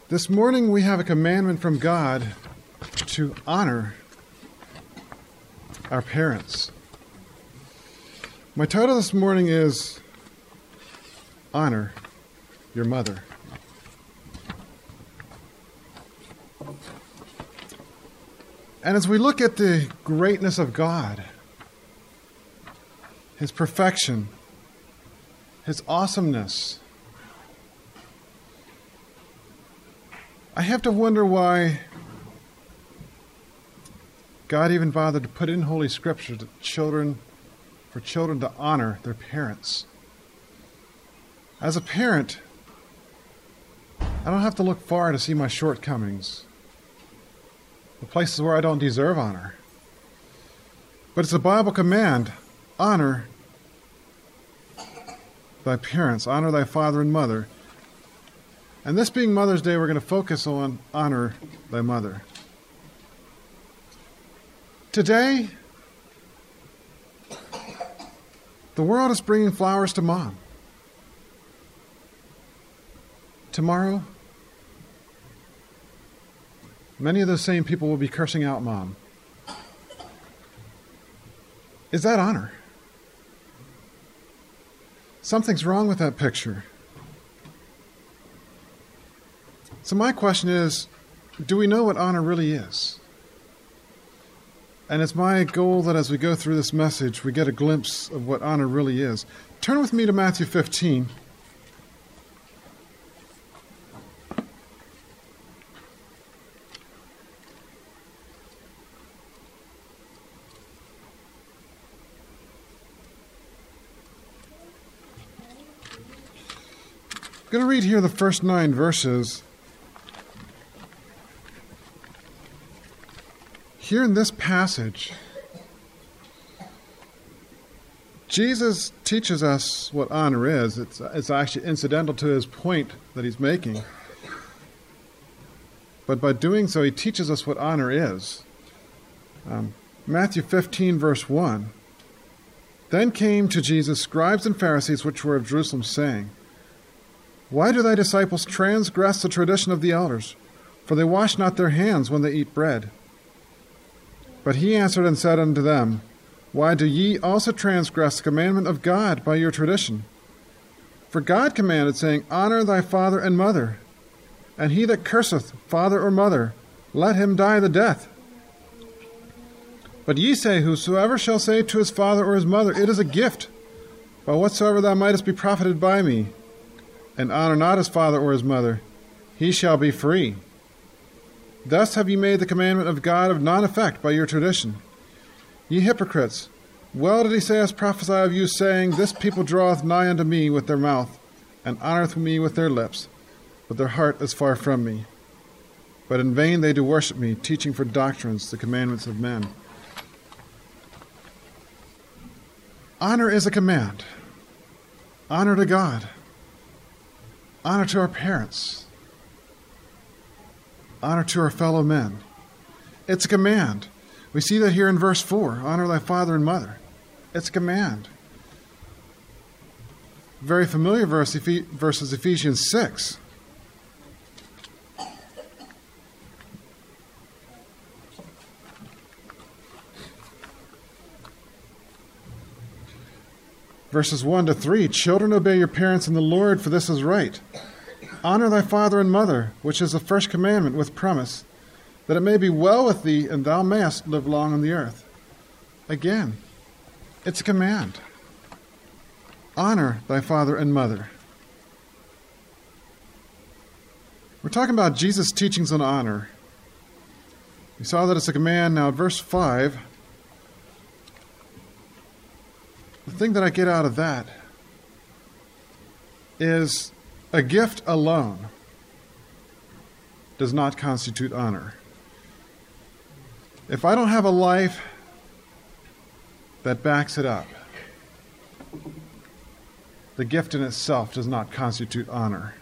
This morning we have a commandment from God to honor our parents. My title this morning is Honor Your Mother. And as we look at the greatness of God, His perfection, His awesomeness, I have to wonder why God even bothered to put in Holy Scripture for children to honor their parents. As a parent, I don't have to look far to see my shortcomings, the places where I don't deserve honor. But it's a Bible command: honor thy parents, honor thy father and mother. And this being Mother's Day, we're going to focus on honor thy mother. Today, the world is bringing flowers to Mom. Tomorrow, many of those same people will be cursing out Mom. Is that honor? Something's wrong with that picture. So my question is, do we know what honor really is? And it's my goal that as we go through this message, we get a glimpse of what honor really is. Turn with me to Matthew 15. I'm going to read here the first 9 verses. Here in this passage, Jesus teaches us what honor is. It's actually incidental to his point that he's making. But by doing so, he teaches us what honor is. Matthew 15, verse 1. Then came to Jesus scribes and Pharisees which were of Jerusalem, saying, Why do thy disciples transgress the tradition of the elders? For they wash not their hands when they eat bread. But he answered and said unto them, Why do ye also transgress the commandment of God by your tradition? For God commanded, saying, Honor thy father and mother, and he that curseth father or mother, let him die the death. But ye say, Whosoever shall say to his father or his mother, It is a gift, by whatsoever thou mightest be profited by me, and honor not his father or his mother, he shall be free. Thus have ye made the commandment of God of none effect by your tradition. Ye hypocrites, well did Esaias prophesy of you, saying, This people draweth nigh unto me with their mouth, and honoreth me with their lips, but their heart is far from me. But in vain they do worship me, teaching for doctrines the commandments of men. Honor is a command. Honor to God. Honor to our parents. Honor to our fellow men. It's a command. We see that here in verse 4. Honor thy father and mother. It's a command. Very familiar verse is Ephesians 6. Verses 1 to 3. Children, obey your parents in the Lord, for this is right. Honor thy father and mother, which is the first commandment with promise, that it may be well with thee, and thou mayest live long on the earth. Again, it's a command. Honor thy father and mother. We're talking about Jesus' teachings on honor. We saw that it's a command. Now, verse 5, the thing that I get out of that is a gift alone does not constitute honor. If I don't have a life that backs it up, the gift in itself does not constitute honor.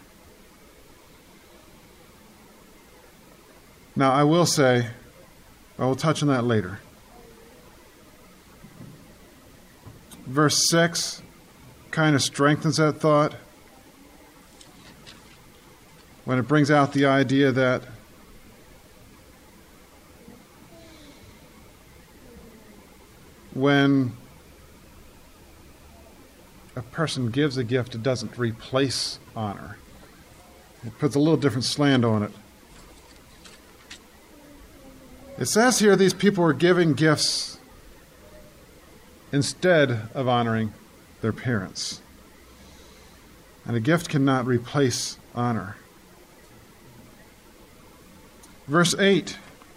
Now, I will say, I will touch on that later. Verse 6 kind of strengthens that thought. when it brings out the idea that when a person gives a gift, it doesn't replace honor. It puts a little different slant on it. It says here these people are giving gifts instead of honoring their parents. And a gift cannot replace honor. Verse 8.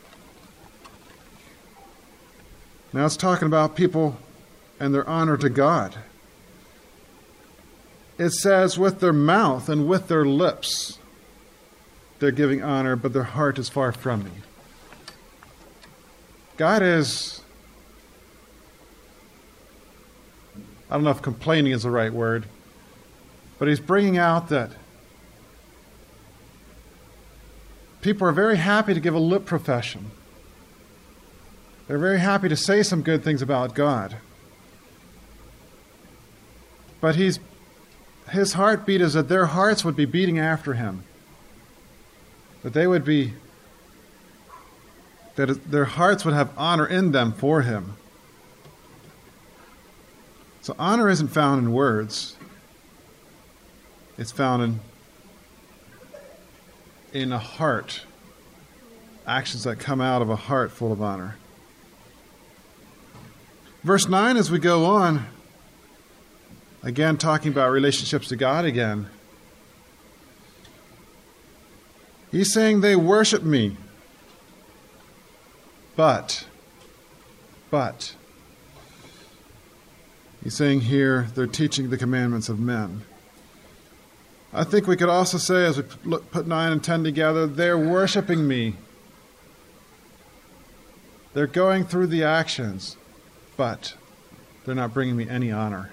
Now it's talking about people and their honor to God. It says, with their mouth and with their lips, they're giving honor, but their heart is far from me. God is, I don't know if complaining is the right word, but he's bringing out that people are very happy to give a lip profession. They're very happy to say some good things about God. But his heartbeat is that their hearts would be beating after him. That they would be, that their hearts would have honor in them for him. So honor isn't found in words. It's found in a heart. Actions that come out of a heart full of honor. Verse 9, as we go on, again talking about relationships to God again. He's saying they worship me. But. He's saying here they're teaching the commandments of men. I think we could also say, as we put 9 and 10 together, they're worshiping me. They're going through the actions, but they're not bringing me any honor.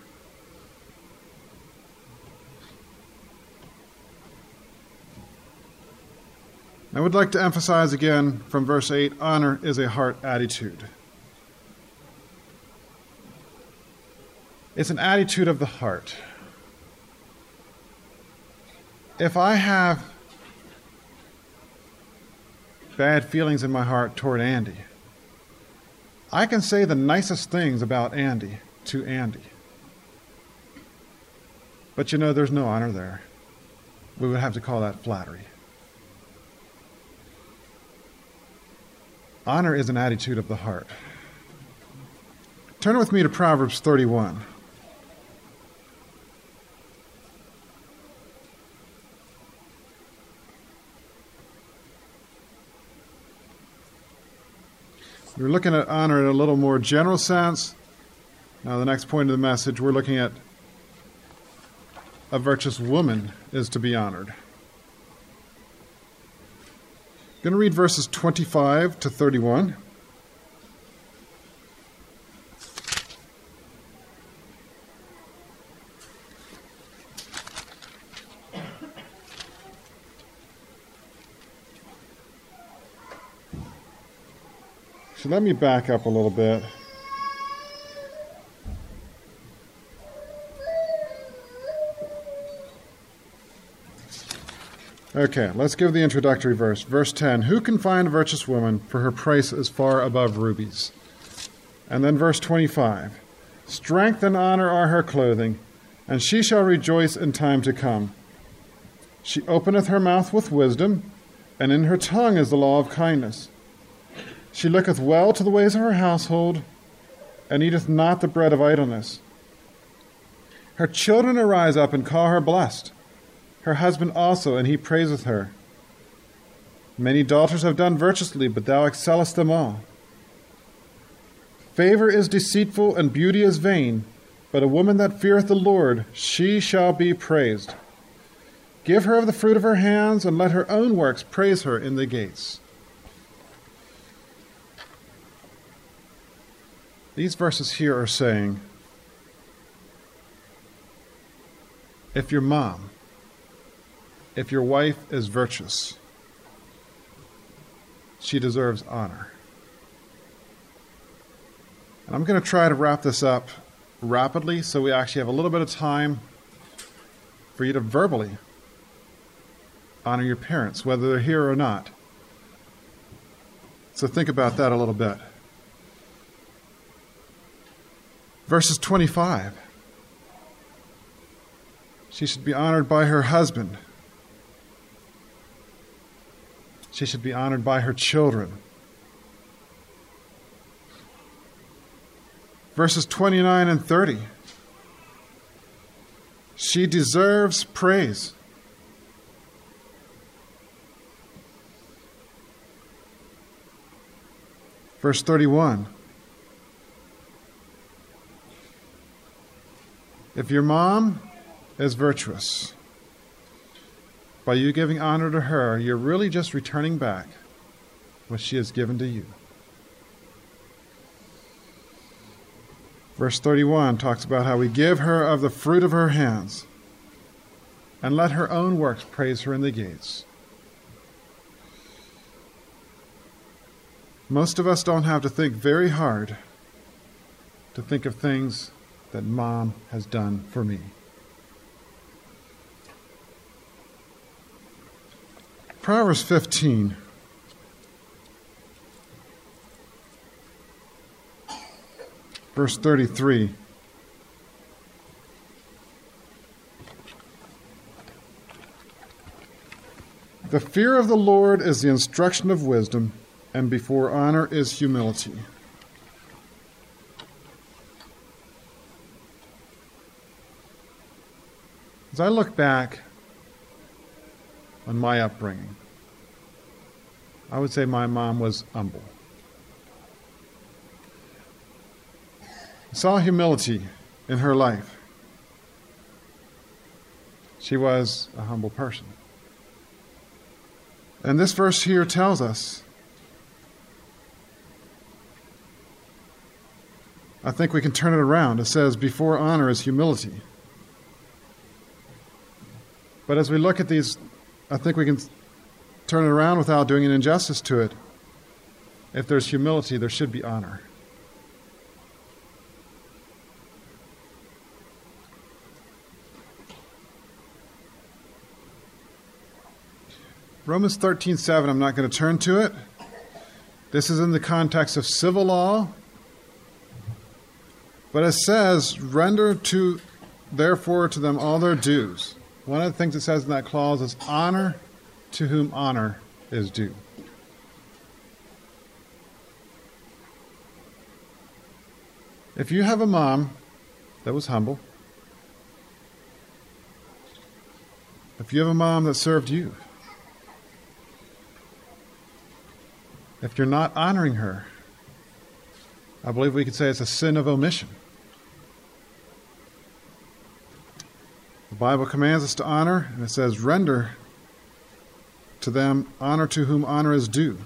I would like to emphasize again from verse 8, honor is a heart attitude. It's an attitude of the heart. If I have bad feelings in my heart toward Andy, I can say the nicest things about Andy to Andy. But there's no honor there. We would have to call that flattery. Honor is an attitude of the heart. Turn with me to Proverbs 31. We're looking at honor in a little more general sense. Now, the next point of the message, we're looking at a virtuous woman is to be honored. I'm going to read verses 25 to 31. So let me back up a little bit. Okay, let's give the introductory verse. Verse 10, who can find a virtuous woman, for her price is far above rubies? And then verse 25, strength and honor are her clothing, and she shall rejoice in time to come. She openeth her mouth with wisdom, and in her tongue is the law of kindness. She looketh well to the ways of her household, and eateth not the bread of idleness. Her children arise up and call her blessed, her husband also, and he praiseth her. Many daughters have done virtuously, but thou excellest them all. Favor is deceitful, and beauty is vain, but a woman that feareth the Lord, she shall be praised. Give her of the fruit of her hands, and let her own works praise her in the gates. These verses here are saying, if your mom, if your wife is virtuous, she deserves honor. And I'm going to try to wrap this up rapidly so we actually have a little bit of time for you to verbally honor your parents, whether they're here or not. So think about that a little bit. Verses 25. She should be honored by her husband. She should be honored by her children. Verses 29 and 30. She deserves praise. Verse 31. If your mom is virtuous, by you giving honor to her, you're really just returning back what she has given to you. Verse 31 talks about how we give her of the fruit of her hands, and let her own works praise her in the gates. Most of us don't have to think very hard to think of things that Mom has done for me. Proverbs 15. Verse 33. The fear of the Lord is the instruction of wisdom, and before honor is humility. As I look back on my upbringing, I would say my mom was humble. I saw humility in her life. She was a humble person. And this verse here tells us, I think we can turn it around. It says, before honor is humility. But as we look at these, I think we can turn it around without doing an injustice to it. If there's humility, there should be honor. Romans 13:7, I'm not going to turn to it. This is in the context of civil law. But it says, render to, therefore, to them all their dues. One of the things it says in that clause is honor to whom honor is due. If you have a mom that was humble, if you have a mom that served you, if you're not honoring her, I believe we could say it's a sin of omission. The Bible commands us to honor, and it says, render to them honor to whom honor is due.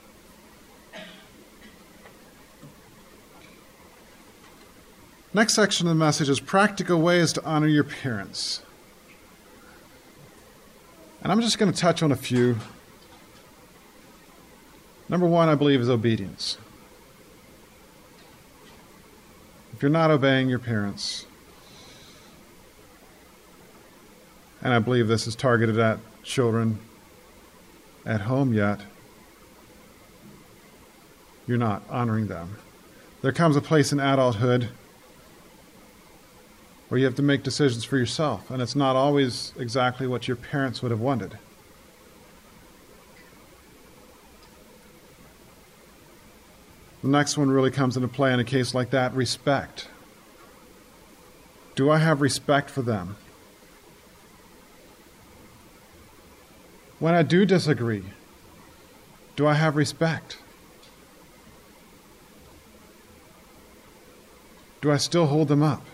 Next section of the message is practical ways to honor your parents. And I'm just going to touch on a few. Number one, I believe, is obedience. If you're not obeying your parents, and I believe this is targeted at children at home yet, you're not honoring them. There comes a place in adulthood where you have to make decisions for yourself, and it's not always exactly what your parents would have wanted. The next one really comes into play in a case like that, respect. Do I have respect for them? When I do disagree, do I have respect? Do I still hold them up?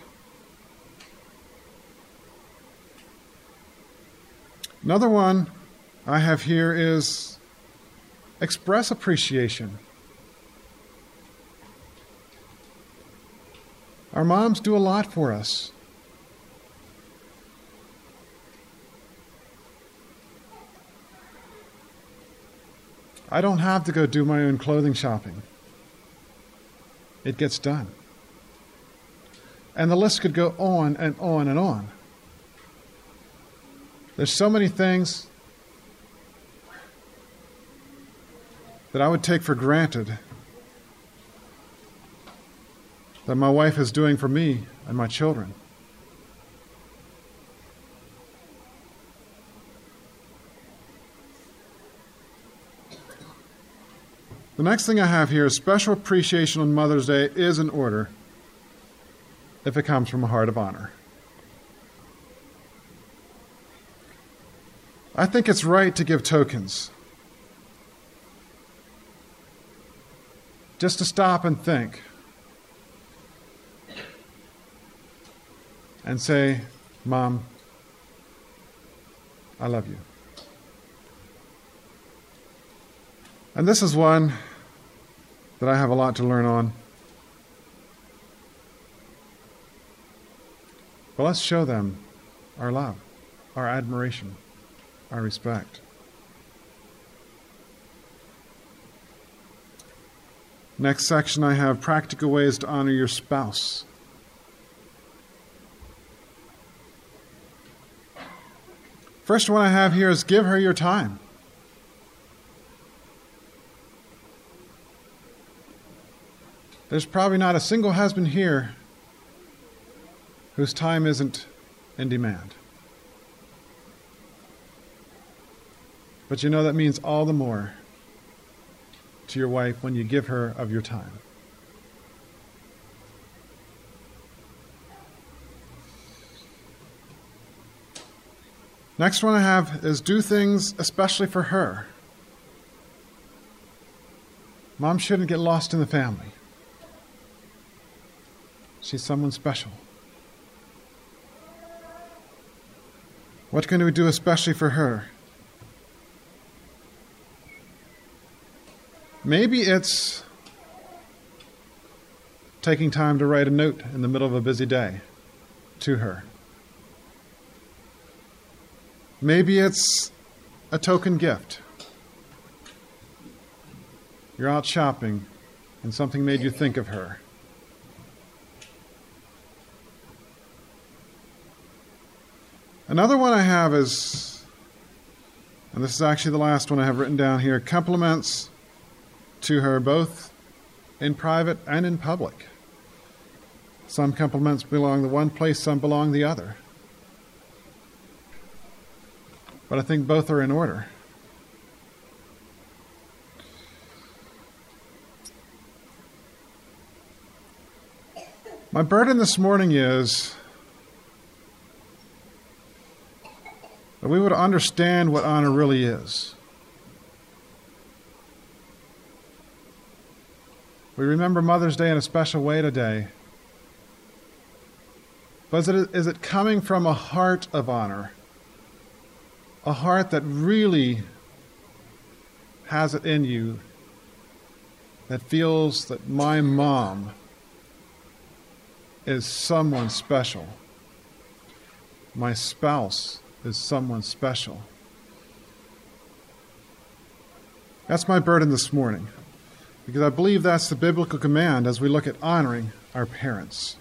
Another one I have here is express appreciation. Our moms do a lot for us. I don't have to go do my own clothing shopping. It gets done. And the list could go on and on and on. There's so many things that I would take for granted that my wife is doing for me and my children. The next thing I have here is special appreciation on Mother's Day is in order if it comes from a heart of honor. I think it's right to give tokens. Just to stop and think. And say, Mom, I love you. And this is one that I have a lot to learn on. But let's show them our love, our admiration, our respect. Next section I have practical ways to honor your spouse. First one I have here is give her your time. There's probably not a single husband here whose time isn't in demand. But you know that means all the more to your wife when you give her of your time. Next one I have is do things especially for her. Mom shouldn't get lost in the family. She's someone special. What can we do especially for her? Maybe it's taking time to write a note in the middle of a busy day to her. Maybe it's a token gift. You're out shopping and something made you think of her. Another one I have is, and this is actually the last one I have written down here, compliments to her both in private and in public. Some compliments belong to one place, some belong the other. But I think both are in order. My burden this morning is that we would understand what honor really is. We remember Mother's Day in a special way today. But is it coming from a heart of honor? A heart that really has it in you, that feels that my mom is someone special. My spouse is someone special. That's my burden this morning, because I believe that's the biblical command as we look at honoring our parents.